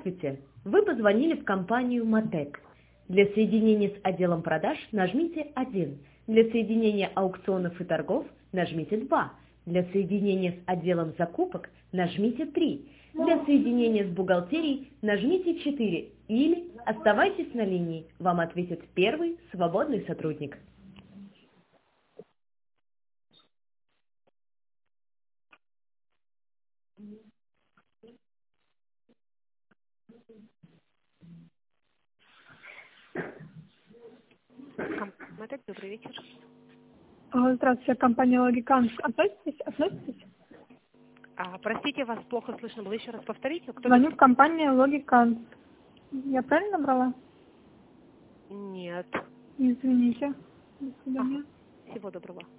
Здравствуйте! Вы позвонили в компанию Мотек. Для соединения с отделом продаж нажмите 1. Для соединения аукционов и торгов нажмите 2. Для соединения с отделом закупок нажмите 3. Для соединения с бухгалтерией нажмите 4. Или оставайтесь на линии, вам ответит первый свободный сотрудник. Мотек, добрый вечер. Здравствуйте, компания Логиканс. Относитесь? Простите, вас плохо слышно было. Еще раз повторите. Кто Звоню в компанию Логиканс. Я правильно набрала? Нет. Извините. До свидания. Всего доброго.